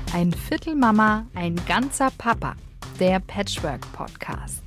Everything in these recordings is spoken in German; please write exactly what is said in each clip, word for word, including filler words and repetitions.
Ein Viertel Mama, ein ganzer Papa. Der Patchwork-Podcast.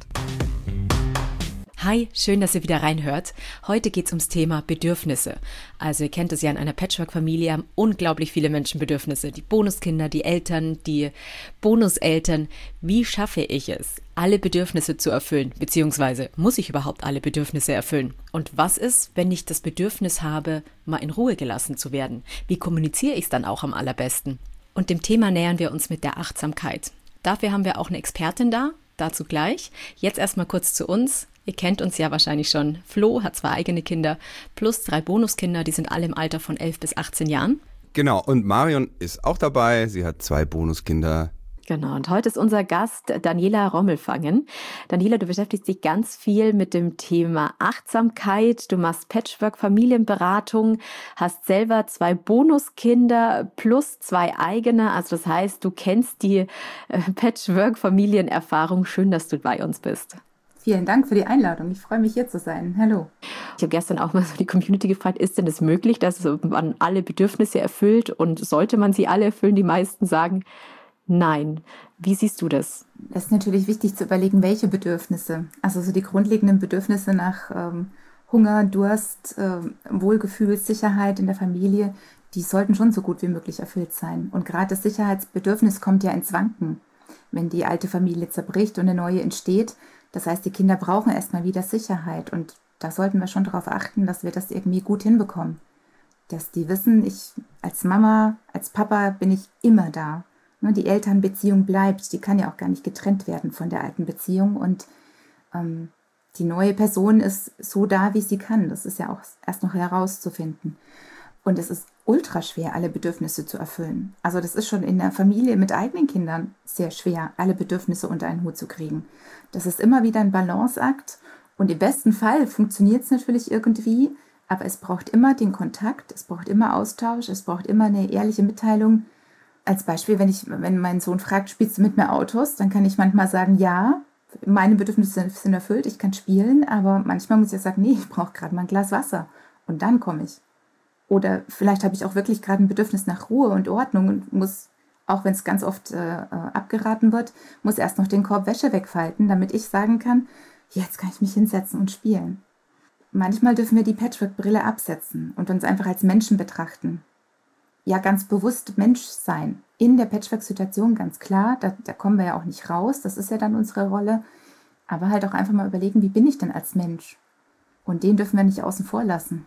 Hi, schön, dass ihr wieder reinhört. Heute geht es ums Thema Bedürfnisse. Also ihr kennt es ja, in einer Patchwork-Familie haben unglaublich viele Menschen Bedürfnisse. Die Bonuskinder, die Eltern, die Bonuseltern. Wie schaffe ich es, alle Bedürfnisse zu erfüllen? Beziehungsweise muss ich überhaupt alle Bedürfnisse erfüllen? Und was ist, wenn ich das Bedürfnis habe, mal in Ruhe gelassen zu werden? Wie kommuniziere ich es dann auch am allerbesten? Und dem Thema nähern wir uns mit der Achtsamkeit. Dafür haben wir auch eine Expertin da, dazu gleich. Jetzt erstmal kurz zu uns. Ihr kennt uns ja wahrscheinlich schon. Flo hat zwei eigene Kinder plus drei Bonuskinder, die sind alle im Alter von elf bis achtzehn Jahren. Genau, und Marion ist auch dabei. Sie hat zwei Bonuskinder. Genau, und heute ist unser Gast Daniela Rommelfangen. Daniela, du beschäftigst dich ganz viel mit dem Thema Achtsamkeit. Du machst Patchwork-Familienberatung, hast selber zwei Bonuskinder plus zwei eigene. Also das heißt, du kennst die äh, Patchwork-Familienerfahrung. Schön, dass du bei uns bist. Vielen Dank für die Einladung. Ich freue mich, hier zu sein. Hallo. Ich habe gestern auch mal so die Community gefragt, ist denn das möglich, dass man alle Bedürfnisse erfüllt und sollte man sie alle erfüllen? Die meisten sagen nein. Wie siehst du das? Es ist natürlich wichtig zu überlegen, welche Bedürfnisse. Also so die grundlegenden Bedürfnisse nach ähm, Hunger, Durst, äh, Wohlgefühl, Sicherheit in der Familie, die sollten schon so gut wie möglich erfüllt sein. Und gerade das Sicherheitsbedürfnis kommt ja ins Wanken, wenn die alte Familie zerbricht und eine neue entsteht. Das heißt, die Kinder brauchen erstmal wieder Sicherheit und da sollten wir schon darauf achten, dass wir das irgendwie gut hinbekommen. Dass die wissen, ich als Mama, als Papa bin ich immer da. Die Elternbeziehung bleibt, die kann ja auch gar nicht getrennt werden von der alten Beziehung und ähm, die neue Person ist so da, wie sie kann. Das ist ja auch erst noch herauszufinden. Und es ist ultra schwer, alle Bedürfnisse zu erfüllen. Also das ist schon in der Familie mit eigenen Kindern sehr schwer, alle Bedürfnisse unter einen Hut zu kriegen. Das ist immer wieder ein Balanceakt und im besten Fall funktioniert es natürlich irgendwie, aber es braucht immer den Kontakt, es braucht immer Austausch, es braucht immer eine ehrliche Mitteilung. Als Beispiel, wenn ich, wenn mein Sohn fragt, spielst du mit mir Autos, dann kann ich manchmal sagen, ja, meine Bedürfnisse sind erfüllt, ich kann spielen, aber manchmal muss ich sagen, nee, ich brauche gerade mal ein Glas Wasser und dann komme ich. Oder vielleicht habe ich auch wirklich gerade ein Bedürfnis nach Ruhe und Ordnung und muss, auch wenn es ganz oft äh, abgeraten wird, muss erst noch den Korb Wäsche wegfalten, damit ich sagen kann, jetzt kann ich mich hinsetzen und spielen. Manchmal dürfen wir die Patchwork-Brille absetzen und uns einfach als Menschen betrachten. Ja, ganz bewusst Mensch sein. In der Patchwork-Situation ganz klar, da, da kommen wir ja auch nicht raus, das ist ja dann unsere Rolle. Aber halt auch einfach mal überlegen, wie bin ich denn als Mensch? Und den dürfen wir nicht außen vor lassen.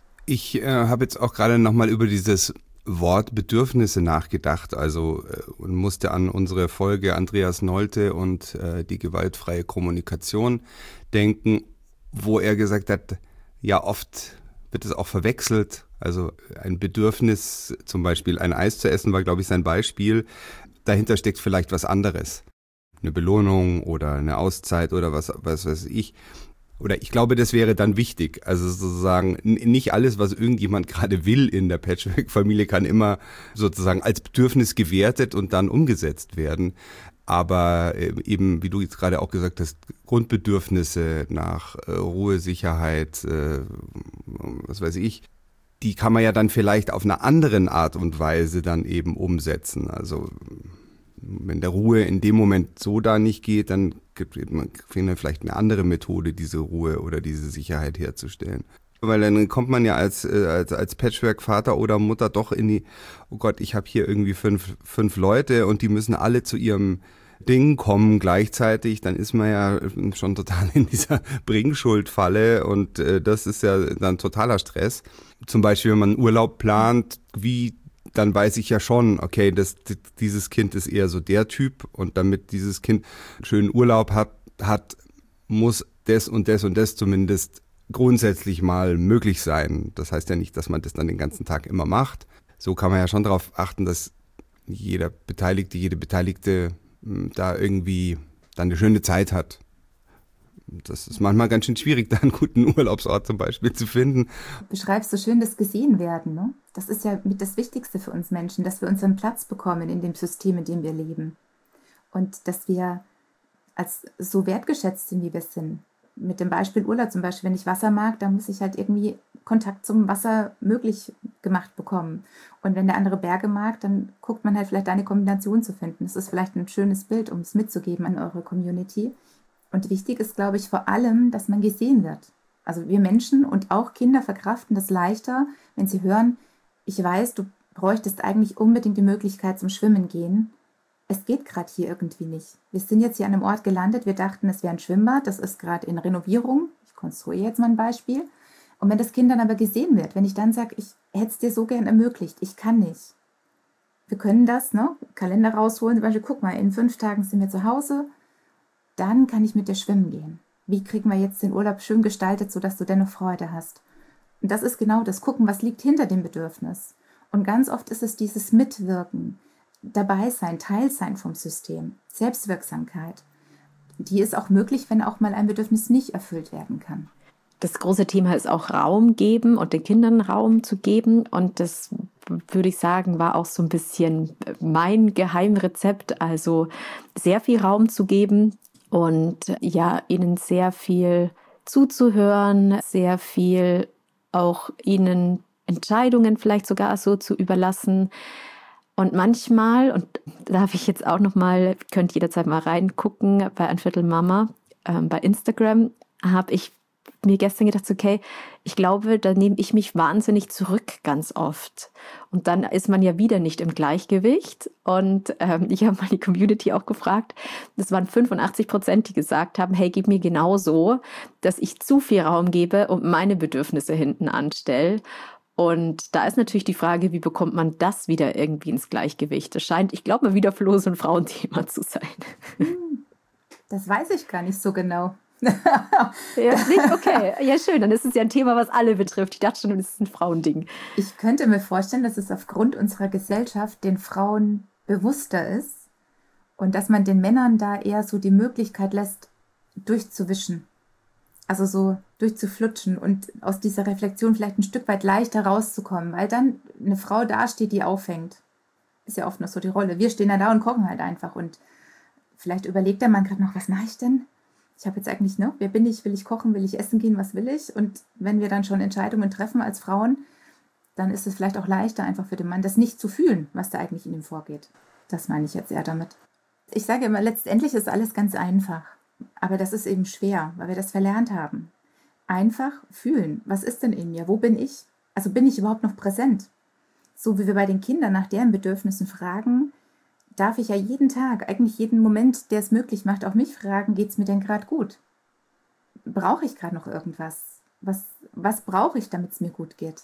Ich äh, habe jetzt auch gerade nochmal über dieses Wort Bedürfnisse nachgedacht, also äh, und musste an unsere Folge Andreas Nolte und äh, die gewaltfreie Kommunikation denken, wo er gesagt hat, ja oft wird es auch verwechselt, also ein Bedürfnis, zum Beispiel ein Eis zu essen, war glaube ich sein Beispiel, dahinter steckt vielleicht was anderes, eine Belohnung oder eine Auszeit oder was, was weiß ich. Oder ich glaube, das wäre dann wichtig. Also sozusagen nicht alles, was irgendjemand gerade will in der Patchwork-Familie, kann immer sozusagen als Bedürfnis gewertet und dann umgesetzt werden. Aber eben, wie du jetzt gerade auch gesagt hast, Grundbedürfnisse nach Ruhe, Sicherheit, was weiß ich, die kann man ja dann vielleicht auf einer anderen Art und Weise dann eben umsetzen. Also wenn der Ruhe in dem Moment so da nicht geht, dann gibt man vielleicht eine andere Methode, diese Ruhe oder diese Sicherheit herzustellen. Weil dann kommt man ja als als, als Patchwork-Vater oder Mutter doch in die, oh Gott, ich habe hier irgendwie fünf, fünf Leute und die müssen alle zu ihrem Ding kommen gleichzeitig, dann ist man ja schon total in dieser Bringschuld-Falle und äh, das ist ja dann totaler Stress. Zum Beispiel, wenn man Urlaub plant, wie dann weiß ich ja schon, okay, das, dieses Kind ist eher so der Typ und damit dieses Kind einen schönen Urlaub hat, hat, muss das und das und das zumindest grundsätzlich mal möglich sein. Das heißt ja nicht, dass man das dann den ganzen Tag immer macht. So kann man ja schon darauf achten, dass jeder Beteiligte, jede Beteiligte da irgendwie dann eine schöne Zeit hat. Das ist manchmal ganz schön schwierig, da einen guten Urlaubsort zum Beispiel zu finden. Du beschreibst so schön das Gesehen-Werden, ne? Das ist ja mit das Wichtigste für uns Menschen, dass wir unseren Platz bekommen in dem System, in dem wir leben. Und dass wir als so wertgeschätzt sind, wie wir sind. mit dem Beispiel Urlaub zum Beispiel, wenn ich Wasser mag, dann muss ich halt irgendwie Kontakt zum Wasser möglich gemacht bekommen. Und wenn der andere Berge mag, dann guckt man halt vielleicht eine Kombination zu finden. Das ist vielleicht ein schönes Bild, um es mitzugeben an eure Community. Und wichtig ist, glaube ich, vor allem, dass man gesehen wird. Also wir Menschen und auch Kinder verkraften das leichter, wenn sie hören, ich weiß, du bräuchtest eigentlich unbedingt die Möglichkeit zum Schwimmen gehen. Es geht gerade hier irgendwie nicht. Wir sind jetzt hier an einem Ort gelandet, wir dachten, es wäre ein Schwimmbad, das ist gerade in Renovierung. Ich konstruiere jetzt mal ein Beispiel. Und wenn das Kind dann aber gesehen wird, wenn ich dann sage, ich hätte es dir so gern ermöglicht, ich kann nicht. Wir können das, ne? Kalender rausholen, zum Beispiel, guck mal, in fünf Tagen sind wir zu Hause, dann kann ich mit dir schwimmen gehen. Wie kriegen wir jetzt den Urlaub schön gestaltet, sodass du dennoch Freude hast? Und das ist genau das Gucken, was liegt hinter dem Bedürfnis. Und ganz oft ist es dieses Mitwirken, dabei sein, Teil sein vom System, Selbstwirksamkeit. Die ist auch möglich, wenn auch mal ein Bedürfnis nicht erfüllt werden kann. Das große Thema ist auch Raum geben und den Kindern Raum zu geben. Und das, würde ich sagen, war auch so ein bisschen mein Geheimrezept. Also sehr viel Raum zu geben und ja, ihnen sehr viel zuzuhören, sehr viel auch ihnen Entscheidungen vielleicht sogar so zu überlassen. Und manchmal, und da darf ich jetzt auch nochmal, könnt jederzeit mal reingucken, bei Ein Viertel Mama, ähm, bei Instagram, habe ich mir gestern gedacht, okay, ich glaube, da nehme ich mich wahnsinnig zurück ganz oft. Und dann ist man ja wieder nicht im Gleichgewicht. Und ähm, ich habe mal die Community auch gefragt, das waren fünfundachtzig Prozent, die gesagt haben, hey, gib mir genauso, dass ich zu viel Raum gebe und meine Bedürfnisse hinten anstelle. Und da ist natürlich die Frage, wie bekommt man das wieder irgendwie ins Gleichgewicht? Das scheint, ich glaube mal, wieder bloß ein Frauenthema zu sein. Das weiß ich gar nicht so genau. Ja, nicht? Okay, ja schön, dann ist es ja ein Thema, was alle betrifft. Ich dachte schon, das ist ein Frauending. Ich könnte mir vorstellen, dass es aufgrund unserer Gesellschaft den Frauen bewusster ist und dass man den Männern da eher so die Möglichkeit lässt, durchzuwischen. Also so durchzuflutschen und aus dieser Reflexion vielleicht ein Stück weit leichter rauszukommen, weil dann eine Frau dasteht, die aufhängt. Ist ja oft noch so die Rolle. Wir stehen dann da und kochen halt einfach und vielleicht überlegt der Mann gerade noch, was mache ich denn? Ich habe jetzt eigentlich, ne, wer bin ich, will ich kochen, will ich essen gehen, was will ich? Und wenn wir dann schon Entscheidungen treffen als Frauen, dann ist es vielleicht auch leichter einfach für den Mann, das nicht zu fühlen, was da eigentlich in ihm vorgeht. Das meine ich jetzt eher damit. Ich sage immer, letztendlich ist alles ganz einfach. Aber das ist eben schwer, weil wir das verlernt haben. Einfach fühlen. Was ist denn in mir? Wo bin ich? Also bin ich überhaupt noch präsent? So wie wir bei den Kindern nach deren Bedürfnissen fragen, darf ich ja jeden Tag, eigentlich jeden Moment, der es möglich macht, auch mich fragen, geht es mir denn gerade gut? Brauche ich gerade noch irgendwas? Was, was brauche ich, damit es mir gut geht?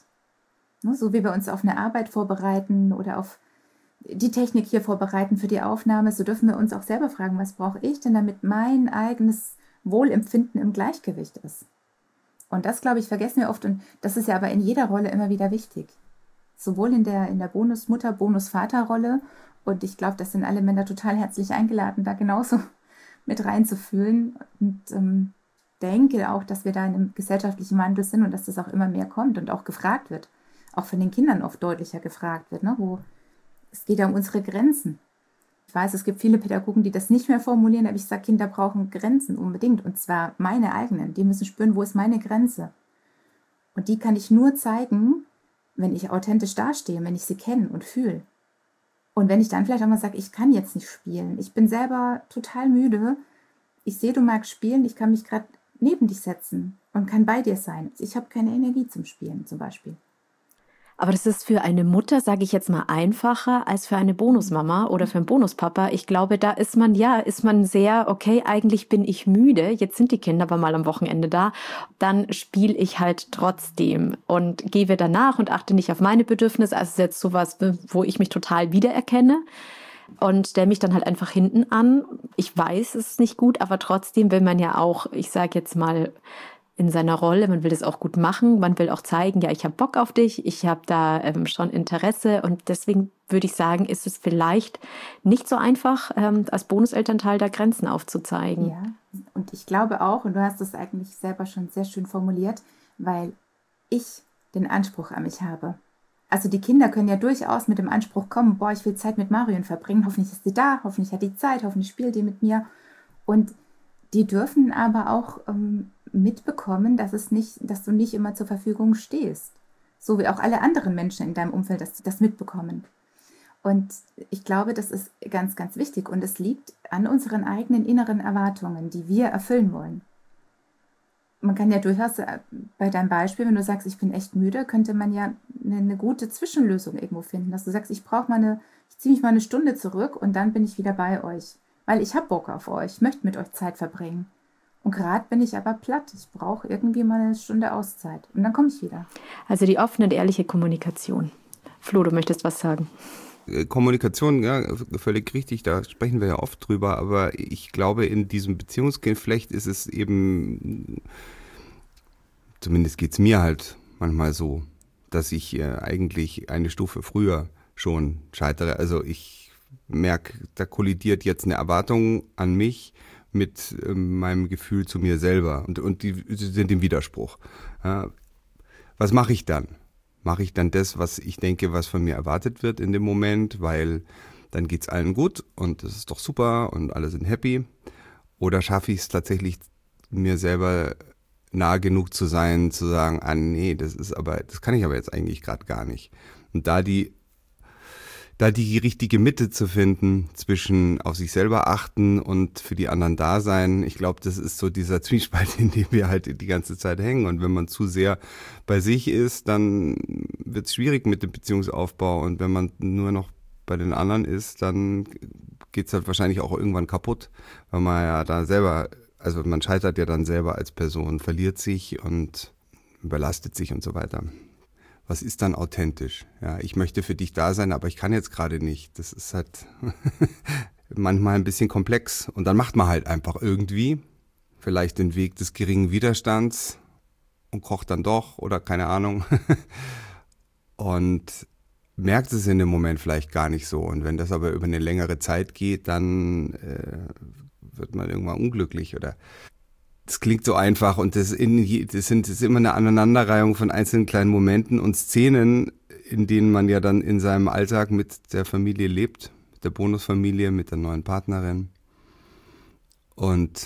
So wie wir uns auf eine Arbeit vorbereiten oder auf die Technik hier vorbereiten für die Aufnahme, so dürfen wir uns auch selber fragen, was brauche ich denn, damit mein eigenes Wohlempfinden im Gleichgewicht ist? Und das, glaube ich, vergessen wir oft und das ist ja aber in jeder Rolle immer wieder wichtig. Sowohl in der, in der Bonusmutter-, Bonusvater-Rolle und ich glaube, das sind alle Männer total herzlich eingeladen, da genauso mit reinzufühlen und ähm, denke auch, dass wir da in einem gesellschaftlichen Wandel sind und dass das auch immer mehr kommt und auch gefragt wird. Auch von den Kindern oft deutlicher gefragt wird, ne? Wo es geht ja um unsere Grenzen. Ich weiß, es gibt viele Pädagogen, die das nicht mehr formulieren, aber ich sage, Kinder brauchen Grenzen unbedingt. Und zwar meine eigenen. Die müssen spüren, wo ist meine Grenze. Und die kann ich nur zeigen, wenn ich authentisch dastehe, wenn ich sie kenne und fühle. Und wenn ich dann vielleicht auch mal sage, ich kann jetzt nicht spielen. Ich bin selber total müde. Ich sehe, du magst spielen. Ich kann mich gerade neben dich setzen und kann bei dir sein. Ich habe keine Energie zum Spielen zum Beispiel. Aber das ist für eine Mutter, sage ich jetzt mal, einfacher als für eine Bonusmama oder für einen Bonuspapa. Ich glaube, da ist man, ja, ist man sehr, okay, eigentlich bin ich müde, jetzt sind die Kinder aber mal am Wochenende da, dann spiele ich halt trotzdem und gebe danach und achte nicht auf meine Bedürfnisse. Also es ist jetzt sowas, wo ich mich total wiedererkenne und stelle mich dann halt einfach hinten an. Ich weiß, es ist nicht gut, aber trotzdem will man ja auch, ich sage jetzt mal, in seiner Rolle, man will das auch gut machen, man will auch zeigen, ja, ich habe Bock auf dich, ich habe da ähm, schon Interesse und deswegen würde ich sagen, ist es vielleicht nicht so einfach, ähm, als Bonuselternteil da Grenzen aufzuzeigen. Ja, und ich glaube auch, und du hast es eigentlich selber schon sehr schön formuliert, weil ich den Anspruch an mich habe. Also die Kinder können ja durchaus mit dem Anspruch kommen, boah, ich will Zeit mit Marion verbringen, hoffentlich ist sie da, hoffentlich hat die Zeit, hoffentlich spielt die mit mir und die dürfen aber auch ähm, mitbekommen, dass es nicht, dass du nicht immer zur Verfügung stehst. So wie auch alle anderen Menschen in deinem Umfeld das, das mitbekommen. Und ich glaube, das ist ganz, ganz wichtig. Und es liegt an unseren eigenen inneren Erwartungen, die wir erfüllen wollen. Man kann ja durchaus bei deinem Beispiel, wenn du sagst, ich bin echt müde, könnte man ja eine, eine gute Zwischenlösung irgendwo finden, dass du sagst, ich brauche mal eine, ich ziehe mich mal eine Stunde zurück und dann bin ich wieder bei euch, weil ich habe Bock auf euch, ich möchte mit euch Zeit verbringen. Und gerade bin ich aber platt, ich brauche irgendwie mal eine Stunde Auszeit und dann komme ich wieder. Also die offene und ehrliche Kommunikation. Flo, du möchtest was sagen? Kommunikation, ja, völlig richtig, da sprechen wir ja oft drüber, aber ich glaube, in diesem Beziehungsgeflecht ist es eben, zumindest geht es mir halt manchmal so, dass ich äh, eigentlich eine Stufe früher schon scheitere. Also ich merke, da kollidiert jetzt eine Erwartung an mich mit äh, meinem Gefühl zu mir selber und, und die sind im Widerspruch. Ja, was mache ich dann? Mache ich dann das, was ich denke, was von mir erwartet wird in dem Moment, weil dann geht's allen gut und das ist doch super und alle sind happy? Oder schaffe ich es tatsächlich, mir selber nah genug zu sein, zu sagen, ah nee, das ist aber, das kann ich aber jetzt eigentlich gerade gar nicht. Und da die, da die richtige Mitte zu finden zwischen auf sich selber achten und für die anderen da sein, ich glaube, das ist so dieser Zwiespalt, in dem wir halt die ganze Zeit hängen. Und wenn man zu sehr bei sich ist, dann wird es schwierig mit dem Beziehungsaufbau. Und wenn man nur noch bei den anderen ist, dann geht es halt wahrscheinlich auch irgendwann kaputt, weil man ja da selber, also man scheitert ja dann selber als Person, verliert sich und überlastet sich und so weiter. Was ist dann authentisch? Ja, ich möchte für dich da sein, aber ich kann jetzt gerade nicht. Das ist halt manchmal ein bisschen komplex. Und dann macht man halt einfach irgendwie vielleicht den Weg des geringen Widerstands und kocht dann doch oder keine Ahnung. Und merkt es in dem Moment vielleicht gar nicht so. Und wenn das aber über eine längere Zeit geht, dann äh, wird man irgendwann unglücklich oder... Das klingt so einfach und das, in, das, sind, das ist immer eine Aneinanderreihung von einzelnen kleinen Momenten und Szenen, in denen man ja dann in seinem Alltag mit der Familie lebt, mit der Bonusfamilie, mit der neuen Partnerin. Und,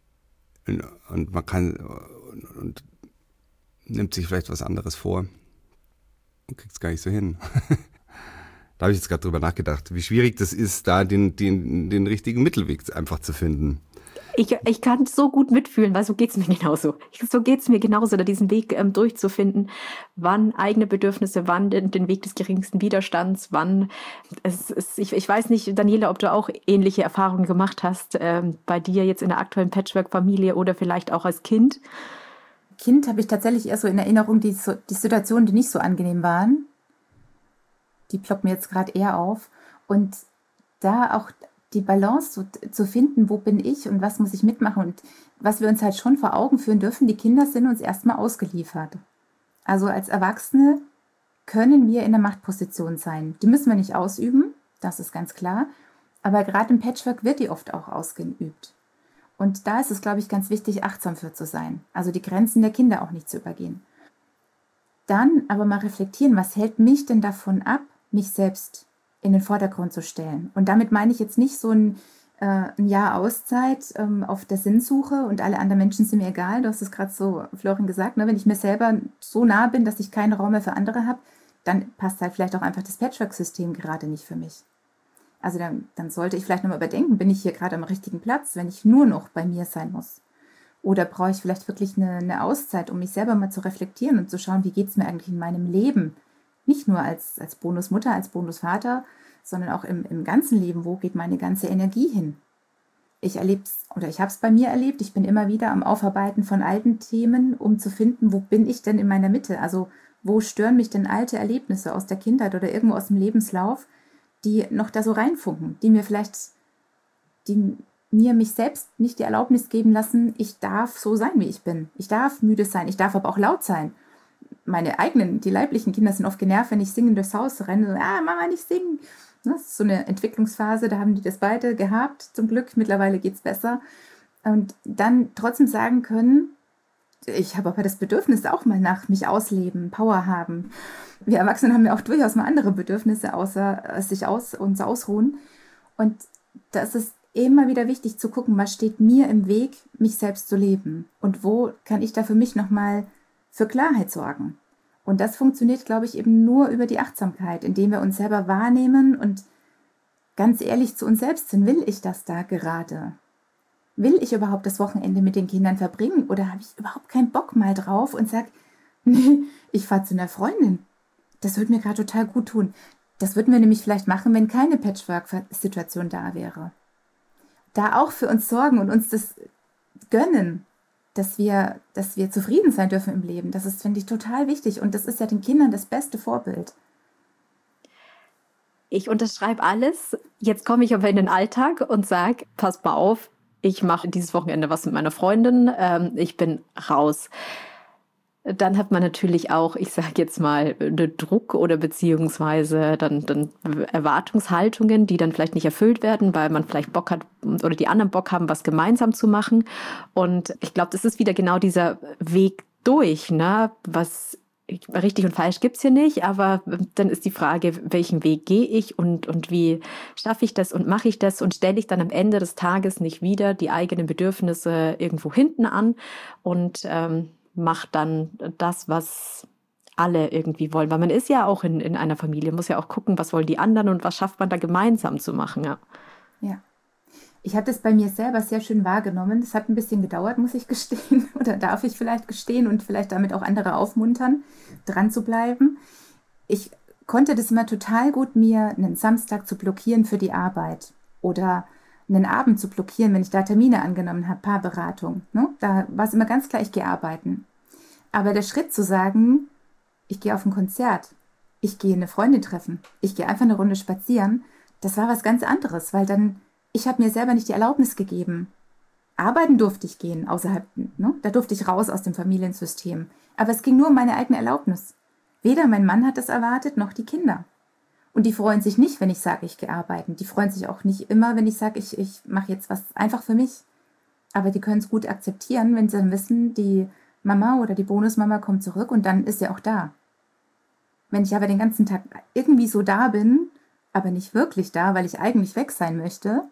und man kann und, und nimmt sich vielleicht was anderes vor und kriegt es gar nicht so hin. Da habe ich jetzt gerade drüber nachgedacht, wie schwierig das ist, da den, den, den richtigen Mittelweg einfach zu finden. Ich, ich kann so gut mitfühlen, weil so geht's mir genauso. So geht's mir genauso, da diesen Weg ähm, durchzufinden, wann eigene Bedürfnisse, wann den, den Weg des geringsten Widerstands, wann es, es ich, ich weiß nicht, Daniela, ob du auch ähnliche Erfahrungen gemacht hast, ähm, bei dir jetzt in der aktuellen Patchwork-Familie oder vielleicht auch als Kind. Kind habe ich tatsächlich eher so in Erinnerung, die, die Situationen, die nicht so angenehm waren, die ploppen mir jetzt gerade eher auf und da auch die Balance zu, zu finden, wo bin ich und was muss ich mitmachen und was wir uns halt schon vor Augen führen dürfen, die Kinder sind uns erstmal ausgeliefert. Also als Erwachsene können wir in der Machtposition sein. Die müssen wir nicht ausüben, das ist ganz klar, aber gerade im Patchwork wird die oft auch ausgeübt. Und da ist es, glaube ich, ganz wichtig, achtsam für zu sein, also die Grenzen der Kinder auch nicht zu übergehen. Dann aber mal reflektieren, was hält mich denn davon ab, mich selbst in den Vordergrund zu stellen. Und damit meine ich jetzt nicht so ein, äh, ein Jahr Auszeit ähm, auf der Sinnsuche und alle anderen Menschen sind mir egal. Du hast es gerade so, Florian, gesagt, ne? Wenn ich mir selber so nah bin, dass ich keinen Raum mehr für andere habe, dann passt halt vielleicht auch einfach das Patchwork-System gerade nicht für mich. Also dann, dann sollte ich vielleicht nochmal überdenken, bin ich hier gerade am richtigen Platz, wenn ich nur noch bei mir sein muss? Oder brauche ich vielleicht wirklich eine, eine Auszeit, um mich selber mal zu reflektieren und zu schauen, wie geht es mir eigentlich in meinem Leben? Nicht nur als, als Bonusmutter, als Bonusvater, sondern auch im, im ganzen Leben. Wo geht meine ganze Energie hin? Ich erlebe es, oder ich habe es bei mir erlebt, ich bin immer wieder am Aufarbeiten von alten Themen, um zu finden, wo bin ich denn in meiner Mitte? Also wo stören mich denn alte Erlebnisse aus der Kindheit oder irgendwo aus dem Lebenslauf, die noch da so reinfunken, die mir vielleicht, die mir mich selbst nicht die Erlaubnis geben lassen, ich darf so sein, wie ich bin. Ich darf müde sein, ich darf aber auch laut sein. Meine eigenen, die leiblichen Kinder sind oft genervt, wenn ich singend durchs Haus renne. So, ah, Mama, nicht singen. Das ist so eine Entwicklungsphase, da haben die das beide gehabt. Zum Glück, mittlerweile geht es besser. Und dann trotzdem sagen können, ich habe aber das Bedürfnis auch mal nach mich ausleben, Power haben. Wir Erwachsene haben ja auch durchaus mal andere Bedürfnisse, außer sich aus, uns ausruhen. Und das ist immer wieder wichtig zu gucken, was steht mir im Weg, mich selbst zu leben und wo kann ich da für mich nochmal für Klarheit sorgen. Und das funktioniert, glaube ich, eben nur über die Achtsamkeit, indem wir uns selber wahrnehmen und ganz ehrlich zu uns selbst sind. Will ich das da gerade? Will ich überhaupt das Wochenende mit den Kindern verbringen oder habe ich überhaupt keinen Bock mal drauf und sage, nee, ich fahre zu einer Freundin. Das würde mir gerade total gut tun. Das würden wir nämlich vielleicht machen, wenn keine Patchwork-Situation da wäre. Da auch für uns sorgen und uns das gönnen, dass wir, dass wir zufrieden sein dürfen im Leben. Das ist, finde ich, total wichtig. Und das ist ja den Kindern das beste Vorbild. Ich unterschreibe alles. Jetzt komme ich aber in den Alltag und sage, pass mal auf, ich mache dieses Wochenende was mit meiner Freundin. Ähm, ich bin raus. Dann hat man natürlich auch, ich sage jetzt mal, Druck oder beziehungsweise dann, dann Erwartungshaltungen, die dann vielleicht nicht erfüllt werden, weil man vielleicht Bock hat oder die anderen Bock haben, was gemeinsam zu machen. Und ich glaube, das ist wieder genau dieser Weg durch, ne? Was richtig und falsch gibt's hier nicht, aber dann ist die Frage, welchen Weg gehe ich und, und wie schaffe ich das und mache ich das und stelle ich dann am Ende des Tages nicht wieder die eigenen Bedürfnisse irgendwo hinten an und ähm, macht dann das, was alle irgendwie wollen. Weil man ist ja auch in, in einer Familie, muss ja auch gucken, was wollen die anderen und was schafft man da gemeinsam zu machen. Ja, ja. Ich habe das bei mir selber sehr schön wahrgenommen. Es hat ein bisschen gedauert, muss ich gestehen. Oder darf ich vielleicht gestehen und vielleicht damit auch andere aufmuntern, dran zu bleiben. Ich konnte das immer total gut, mir einen Samstag zu blockieren für die Arbeit oder einen Abend zu blockieren, wenn ich da Termine angenommen habe, Paarberatung. Ne? Da war es immer ganz klar, ich gehe arbeiten. Aber der Schritt zu sagen, ich gehe auf ein Konzert, ich gehe eine Freundin treffen, ich gehe einfach eine Runde spazieren, das war was ganz anderes, weil dann, ich habe mir selber nicht die Erlaubnis gegeben. Arbeiten durfte ich gehen, außerhalb, ne? Da durfte ich raus aus dem Familiensystem. Aber es ging nur um meine eigene Erlaubnis. Weder mein Mann hat das erwartet, noch die Kinder. Und die freuen sich nicht, wenn ich sage, ich gehe arbeiten. Die freuen sich auch nicht immer, wenn ich sage, ich, ich mache jetzt was einfach für mich. Aber die können es gut akzeptieren, wenn sie dann wissen, die Mama oder die Bonusmama kommt zurück und dann ist sie auch da. Wenn ich aber den ganzen Tag irgendwie so da bin, aber nicht wirklich da, weil ich eigentlich weg sein möchte,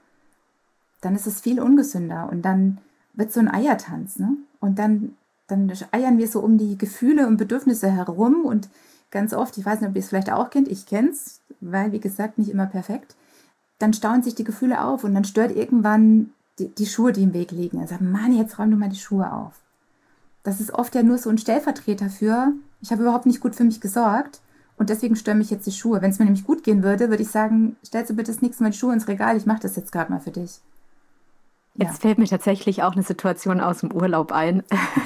dann ist es viel ungesünder. Und dann wird so ein Eiertanz, ne? Und dann, dann eiern wir so um die Gefühle und Bedürfnisse herum und ganz oft, ich weiß nicht, ob ihr es vielleicht auch kennt, ich kenne es, weil, wie gesagt, nicht immer perfekt, dann stauen sich die Gefühle auf und dann stört irgendwann die, die Schuhe, die im Weg liegen. Dann sagt man, Mann, jetzt räum du mal die Schuhe auf. Das ist oft ja nur so ein Stellvertreter für, ich habe überhaupt nicht gut für mich gesorgt und deswegen stören mich jetzt die Schuhe. Wenn es mir nämlich gut gehen würde, würde ich sagen, stellst du bitte das nächste Mal die Schuhe ins Regal, ich mache das jetzt gerade mal für dich. Ja. Jetzt fällt mir tatsächlich auch eine Situation aus dem Urlaub ein,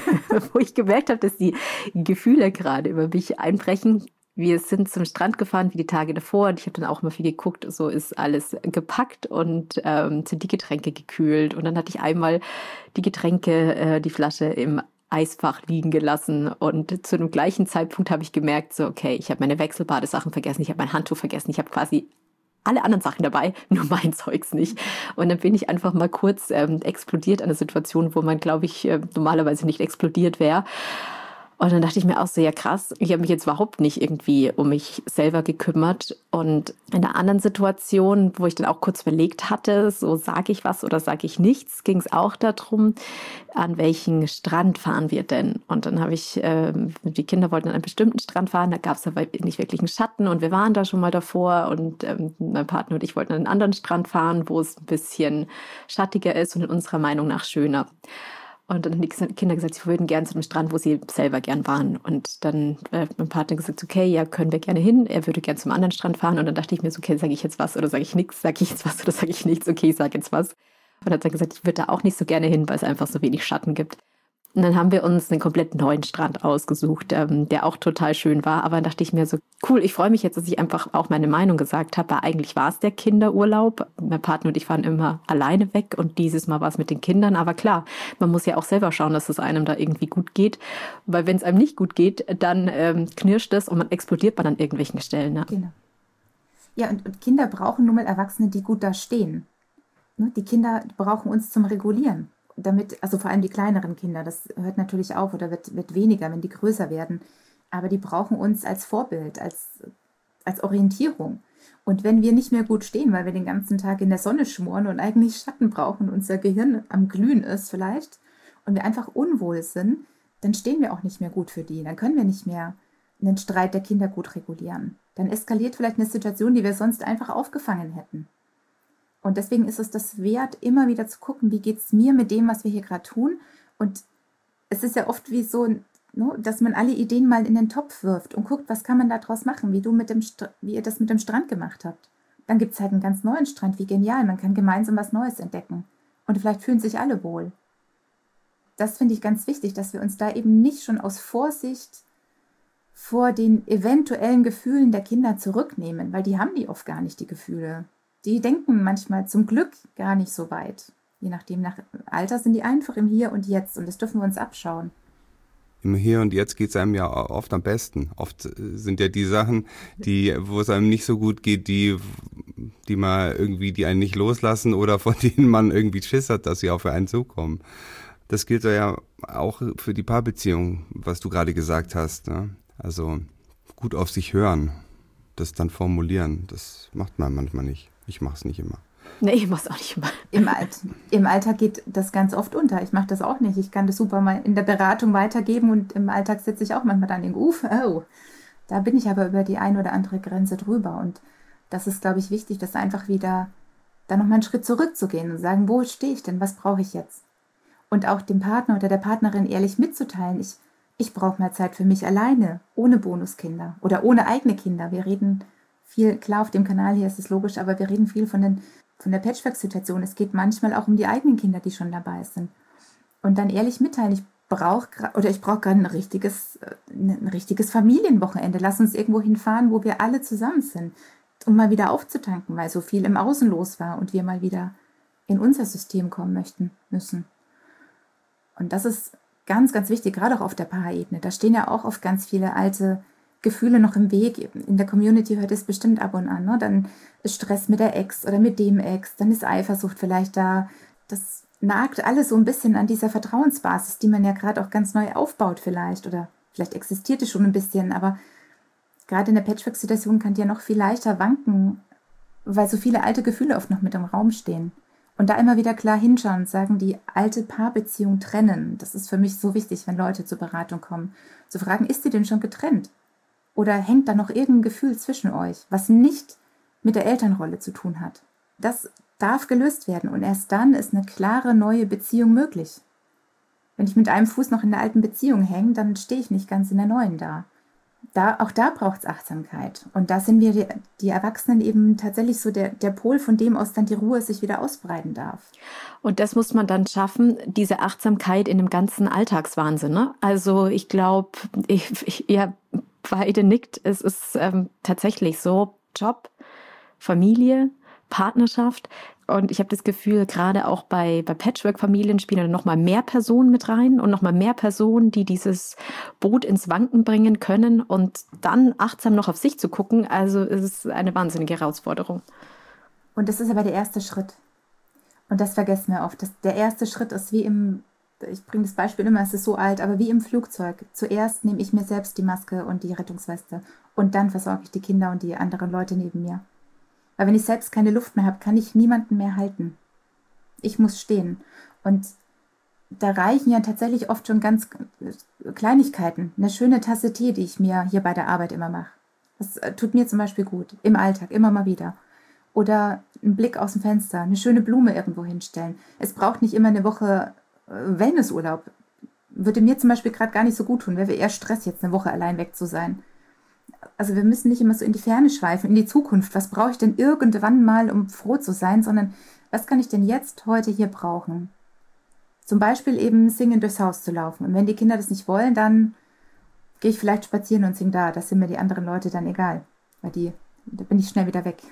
wo ich gemerkt habe, dass die Gefühle gerade über mich einbrechen. Wir sind zum Strand gefahren wie die Tage davor und ich habe dann auch mal viel geguckt, so ist alles gepackt und ähm, sind die Getränke gekühlt. Und dann hatte ich einmal die Getränke, äh, die Flasche im Eisfach liegen gelassen und zu dem gleichen Zeitpunkt habe ich gemerkt, so okay, ich habe meine Wechselbadesachen vergessen, ich habe mein Handtuch vergessen, ich habe quasi alle anderen Sachen dabei, nur mein Zeugs nicht. Und dann bin ich einfach mal kurz ähm, explodiert an einer Situation, wo man, glaube ich, äh, normalerweise nicht explodiert wäre. Und dann dachte ich mir auch so, ja krass, ich habe mich jetzt überhaupt nicht irgendwie um mich selber gekümmert. Und in einer anderen Situation, wo ich dann auch kurz überlegt hatte, so sage ich was oder sage ich nichts, ging es auch darum, an welchen Strand fahren wir denn? Und dann habe ich, äh, die Kinder wollten an einen bestimmten Strand fahren, da gab es aber nicht wirklich einen Schatten und wir waren da schon mal davor und ähm, mein Partner und ich wollten an einen anderen Strand fahren, wo es ein bisschen schattiger ist und in unserer Meinung nach schöner. Und dann haben die Kinder gesagt, sie würden gerne zu dem Strand, wo sie selber gern waren. Und dann hat mein Partner gesagt, okay, ja, können wir gerne hin. Er würde gerne zum anderen Strand fahren. Und dann dachte ich mir so, okay, sage ich jetzt was oder sage ich nichts? Sage ich jetzt was oder sage ich nichts? Okay, ich sage jetzt was. Und dann hat er gesagt, ich würde da auch nicht so gerne hin, weil es einfach so wenig Schatten gibt. Und dann haben wir uns einen komplett neuen Strand ausgesucht, ähm, der auch total schön war. Aber dann dachte ich mir so, cool, ich freue mich jetzt, dass ich einfach auch meine Meinung gesagt habe, weil eigentlich war es der Kinderurlaub. Mein Partner und ich fahren immer alleine weg und dieses Mal war es mit den Kindern. Aber klar, man muss ja auch selber schauen, dass es einem da irgendwie gut geht. Weil wenn es einem nicht gut geht, dann ähm, knirscht es und man explodiert man an irgendwelchen Stellen. Ne? Genau. Ja, und, und Kinder brauchen nun mal Erwachsene, die gut da stehen. Ne? Die Kinder brauchen uns zum Regulieren. Damit, also vor allem die kleineren Kinder, das hört natürlich auf oder wird, wird weniger, wenn die größer werden. Aber die brauchen uns als Vorbild, als, als Orientierung. Und wenn wir nicht mehr gut stehen, weil wir den ganzen Tag in der Sonne schmoren und eigentlich Schatten brauchen, unser Gehirn am Glühen ist vielleicht, und wir einfach unwohl sind, dann stehen wir auch nicht mehr gut für die. Dann können wir nicht mehr einen Streit der Kinder gut regulieren. Dann eskaliert vielleicht eine Situation, die wir sonst einfach aufgefangen hätten. Und deswegen ist es das wert, immer wieder zu gucken, wie geht es mir mit dem, was wir hier gerade tun. Und es ist ja oft wie so, no, dass man alle Ideen mal in den Topf wirft und guckt, was kann man daraus machen, wie, du mit dem St- wie ihr das mit dem Strand gemacht habt. Dann gibt es halt einen ganz neuen Strand, wie genial, man kann gemeinsam was Neues entdecken. Und vielleicht fühlen sich alle wohl. Das finde ich ganz wichtig, dass wir uns da eben nicht schon aus Vorsicht vor den eventuellen Gefühlen der Kinder zurücknehmen, weil die haben die oft gar nicht, die Gefühle. Die denken manchmal zum Glück gar nicht so weit. Je nachdem, nach Alter sind die einfach im Hier und Jetzt und das dürfen wir uns abschauen. Im Hier und Jetzt geht es einem ja oft am besten. Oft sind ja die Sachen, die, wo es einem nicht so gut geht, die, die man irgendwie, die einen nicht loslassen oder von denen man irgendwie Schiss hat, dass sie auf einen zukommen. Das gilt ja auch für die Paarbeziehung, was du gerade gesagt hast. Ne? Also gut auf sich hören, das dann formulieren, das macht man manchmal nicht. Ich mache es nicht immer. Nee, ich mache es auch nicht immer. Im, Alt, Im Alltag geht das ganz oft unter. Ich mache das auch nicht. Ich kann das super mal in der Beratung weitergeben und im Alltag sitze ich auch manchmal dann in Uff, oh, da bin ich aber über die eine oder andere Grenze drüber. Und das ist, glaube ich, wichtig, das einfach wieder dann nochmal einen Schritt zurückzugehen und sagen, wo stehe ich denn, was brauche ich jetzt? Und auch dem Partner oder der Partnerin ehrlich mitzuteilen, ich, ich brauche mal Zeit für mich alleine, ohne Bonuskinder oder ohne eigene Kinder. Wir reden viel, klar auf dem Kanal hier ist es logisch, aber wir reden viel von, den, von der Patchwork-Situation. Es geht manchmal auch um die eigenen Kinder, die schon dabei sind. Und dann ehrlich mitteilen, ich brauche oder ich brauche gerade ein richtiges, ein richtiges Familienwochenende. Lass uns irgendwo hinfahren, wo wir alle zusammen sind, um mal wieder aufzutanken, weil so viel im Außen los war und wir mal wieder in unser System kommen möchten, müssen. Und das ist ganz, ganz wichtig, gerade auch auf der Paarebene. Da stehen ja auch oft ganz viele alte Gefühle noch im Weg. In der Community hört es bestimmt ab und an. Ne? Dann ist Stress mit der Ex oder mit dem Ex. Dann ist Eifersucht vielleicht da. Das nagt alles so ein bisschen an dieser Vertrauensbasis, die man ja gerade auch ganz neu aufbaut vielleicht. Oder vielleicht existiert es schon ein bisschen. Aber gerade in der Patchwork-Situation kann die ja noch viel leichter wanken, weil so viele alte Gefühle oft noch mit im Raum stehen. Und da immer wieder klar hinschauen und sagen, die alte Paarbeziehung trennen. Das ist für mich so wichtig, wenn Leute zur Beratung kommen. Zu fragen, ist sie denn schon getrennt? Oder hängt da noch irgendein Gefühl zwischen euch, was nicht mit der Elternrolle zu tun hat? Das darf gelöst werden und erst dann ist eine klare neue Beziehung möglich. Wenn ich mit einem Fuß noch in der alten Beziehung hänge, dann stehe ich nicht ganz in der neuen da. Da, auch da braucht es Achtsamkeit. Und da sind wir, die, die Erwachsenen, eben tatsächlich so der, der Pol, von dem aus dann die Ruhe sich wieder ausbreiten darf. Und das muss man dann schaffen, diese Achtsamkeit in dem ganzen Alltagswahnsinn. Ne? Also ich glaube, ich, ich, ihr beide nickt, es ist ähm, tatsächlich so, Job, Familie, Partnerschaft. Und ich habe das Gefühl, gerade auch bei, bei Patchwork-Familien spielen noch mal mehr Personen mit rein und noch mal mehr Personen, die dieses Boot ins Wanken bringen können und dann achtsam noch auf sich zu gucken. Also es ist eine wahnsinnige Herausforderung. Und das ist aber der erste Schritt. Und das vergessen wir oft. Das, der erste Schritt ist wie im, ich bringe das Beispiel immer, es ist so alt, aber wie im Flugzeug. Zuerst nehme ich mir selbst die Maske und die Rettungsweste und dann versorge ich die Kinder und die anderen Leute neben mir. Weil wenn ich selbst keine Luft mehr habe, kann ich niemanden mehr halten. Ich muss stehen. Und da reichen ja tatsächlich oft schon ganz Kleinigkeiten. Eine schöne Tasse Tee, die ich mir hier bei der Arbeit immer mache. Das tut mir zum Beispiel gut. Im Alltag, immer mal wieder. Oder ein Blick aus dem Fenster, eine schöne Blume irgendwo hinstellen. Es braucht nicht immer eine Woche Wellnessurlaub. Würde mir zum Beispiel gerade gar nicht so gut tun. Wäre eher Stress, jetzt eine Woche allein weg zu sein. Also wir müssen nicht immer so in die Ferne schweifen, in die Zukunft. Was brauche ich denn irgendwann mal, um froh zu sein, sondern was kann ich denn jetzt, heute hier brauchen? Zum Beispiel eben singen durchs Haus zu laufen. Und wenn die Kinder das nicht wollen, dann gehe ich vielleicht spazieren und singe da. Das sind mir die anderen Leute dann egal, weil die, da bin ich schnell wieder weg.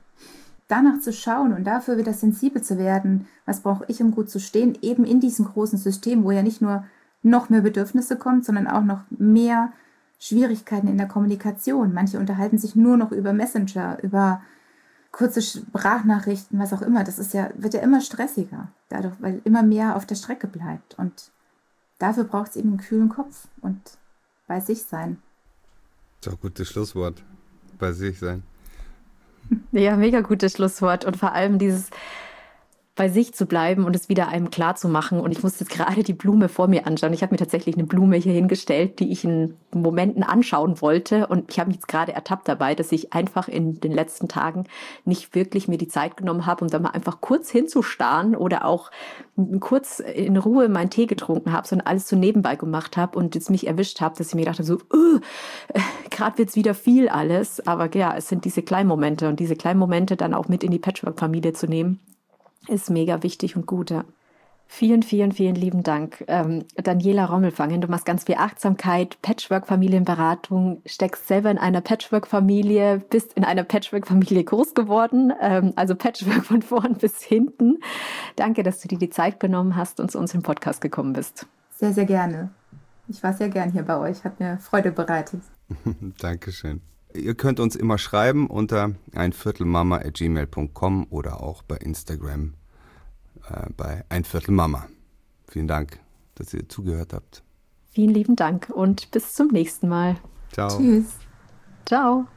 Danach zu schauen und dafür wieder sensibel zu werden, was brauche ich, um gut zu stehen, eben in diesem großen System, wo ja nicht nur noch mehr Bedürfnisse kommt, sondern auch noch mehr Schwierigkeiten in der Kommunikation. Manche unterhalten sich nur noch über Messenger, über kurze Sprachnachrichten, was auch immer. Das ist ja, wird ja immer stressiger, dadurch, weil immer mehr auf der Strecke bleibt. Und dafür braucht es eben einen kühlen Kopf und bei sich sein. Das ist auch ein gutes Schlusswort. Bei sich sein. Ja, mega gutes Schlusswort und vor allem dieses bei sich zu bleiben und es wieder einem klar zu machen. Und ich musste jetzt gerade die Blume vor mir anschauen. Ich habe mir tatsächlich eine Blume hier hingestellt, die ich in Momenten anschauen wollte. Und ich habe mich jetzt gerade ertappt dabei, dass ich einfach in den letzten Tagen nicht wirklich mir die Zeit genommen habe, um da mal einfach kurz hinzustarren oder auch kurz in Ruhe meinen Tee getrunken habe, sondern alles so nebenbei gemacht habe und jetzt mich erwischt habe, dass ich mir gedacht habe, so, uh, gerade wird's wieder viel alles. Aber ja, es sind diese kleinen Momente und diese kleinen Momente dann auch mit in die Patchwork-Familie zu nehmen, ist mega wichtig und gut, ja. Vielen, vielen, vielen lieben Dank. Ähm, Daniela Rommelfangen, du machst ganz viel Achtsamkeit, Patchwork-Familienberatung, steckst selber in einer Patchwork-Familie, bist in einer Patchwork-Familie groß geworden, ähm, also Patchwork von vorn bis hinten. Danke, dass du dir die Zeit genommen hast und zu uns im Podcast gekommen bist. Sehr, sehr gerne. Ich war sehr gern hier bei euch, hat mir Freude bereitet. Dankeschön. Ihr könnt uns immer schreiben unter einviertelmama at gmail punkt com oder auch bei Instagram äh, bei einviertelmama. Vielen Dank, dass ihr zugehört habt. Vielen lieben Dank und bis zum nächsten Mal. Ciao. Tschüss. Ciao.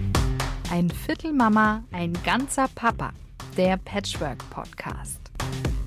Ein Viertel Mama, ein ganzer Papa. Der Patchwork Podcast.